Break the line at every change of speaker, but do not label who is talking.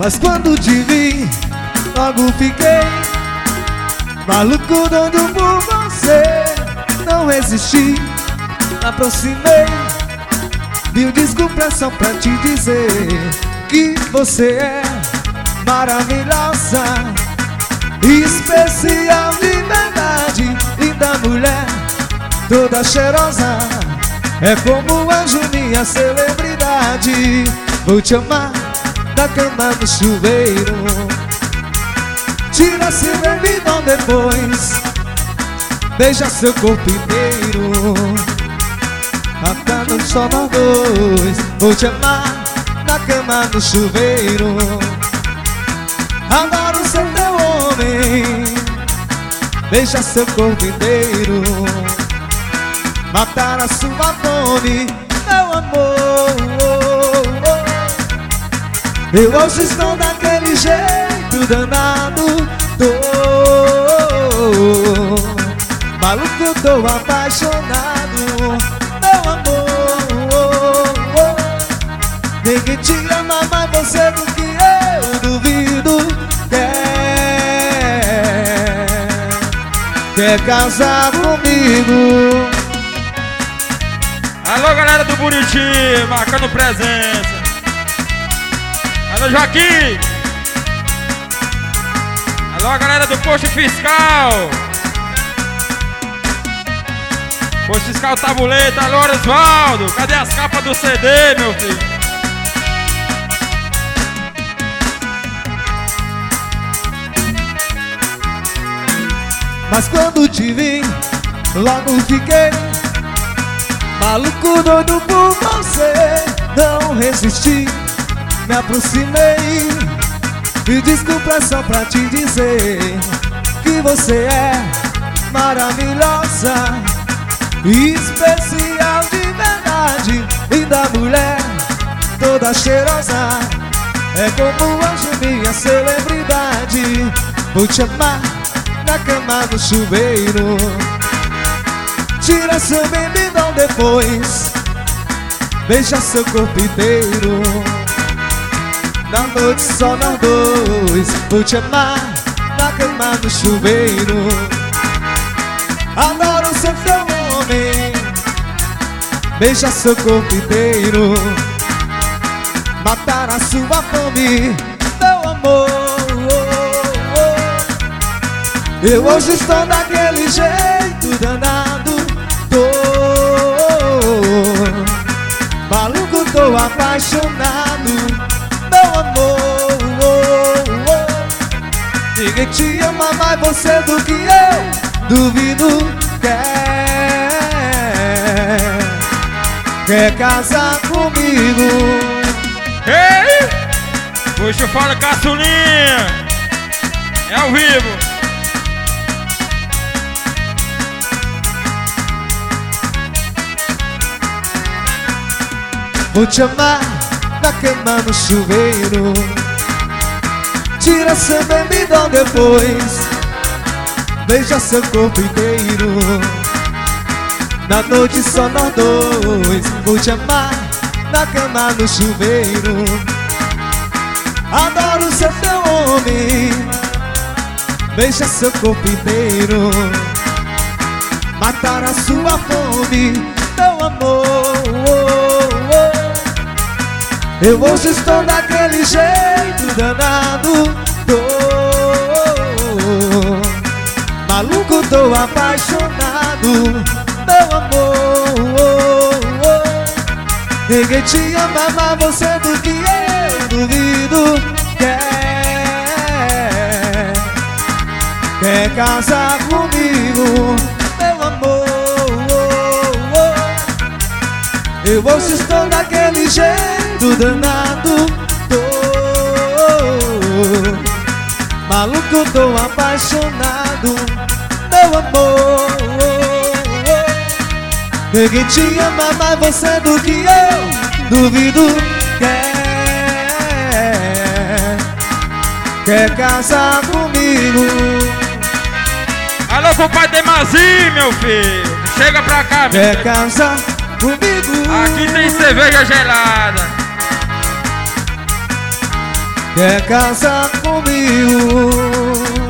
Mas quando te vi, logo fiquei maluco, doido por você. Não resisti, me aproximei, pedi desculpa só pra te dizer que você é maravilhosa, especial de verdade, linda mulher, toda cheirosa. É como um anjo, minha celebridade. Vou te amar da cama no chuveiro, tira seu bebidão depois, beija seu corpo inteiro, até no só nós dois. Vou te amar na cama no chuveiro, adoro ser teu homem, beija seu corpo inteiro, matar a sua fome, meu amor. Eu hoje estou daquele jeito danado, tô maluco, tô apaixonado, meu amor. Ninguém te ama mais você do que eu, duvido. Quer casar comigo?
Alô, galera do Buriti, marcando presença. Alô, Joaquim. Alô, galera do Posto Fiscal. Posto Fiscal Tabuleta. Alô, Osvaldo. Cadê as capas do CD, meu filho?
Mas quando te vi, logo fiquei maluco, doido por você. Não resisti, me aproximei, pedi desculpa só pra te dizer que você é maravilhosa, especial de verdade, linda mulher, toda cheirosa. É como um anjo, minha celebridade. Vou te amar na cama no chuveiro, tira seu bebidão depois, beija seu corpo inteiro, na noite só nós dois. Vou te amar na cama no chuveiro, adoro ser teu homem, beija seu corpo inteiro, matar a sua fome, meu amor. Eu hoje estou daquele jeito danado, tô maluco, tô apaixonado, meu amor. Ninguém te ama mais você do que eu, duvido. Quer casar comigo?
Ei! Puxa, fala, caçulinha. É ao vivo.
Vou te amar na cama no chuveiro, tira seu bebidão depois, beija seu corpo inteiro, na noite só nós dois. Vou te amar na cama no chuveiro, adoro ser teu homem, beija seu corpo inteiro, matar a sua fome, meu amor. Eu hoje estou daquele jeito danado, tô maluco, tô apaixonado, meu amor. Ninguém te ama mais você do que eu, duvido. Quer casar comigo, meu amor. Eu hoje estou daquele jeito danado, tô maluco, tô apaixonado, meu amor. Ninguém te ama mais você do que eu, duvido. Quer casar comigo?
Alô, compadre Demazinho, meu filho. Chega pra cá, meu filho.
Quer casar comigo?
Aqui tem cerveja gelada.
quer casar comigo.